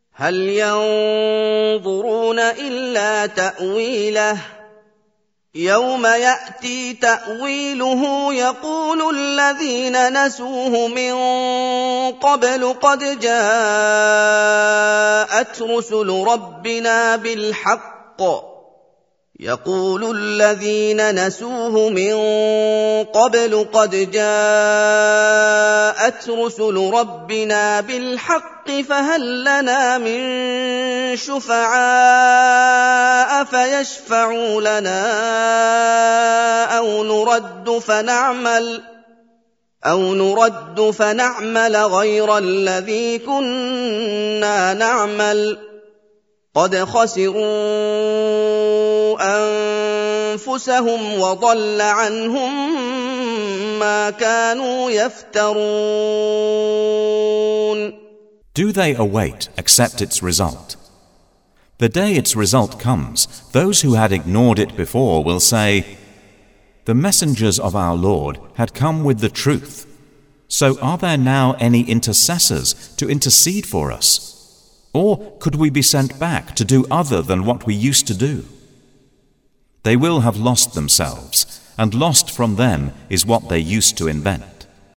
هل ينظرون إلا تأويله يوم يأتي تأويله يقول الذين نسوه من قبل قد جاءت رسل ربنا بالحق فهل لنا من شفعاء فيشفعوا لنا أو نرد فنعمل غير الذي كنا نعمل قد خسروا أنفسهم وضل عنهم ما كانوا يفترون. Do they await, accept its result? The day its result comes, those who had ignored it before will say, "The messengers of our Lord had come with the truth. So are there now any intercessors to intercede for us? Or could we be sent back to do other than what we used to do?" They will have lost themselves, and lost from them is what they used to invent.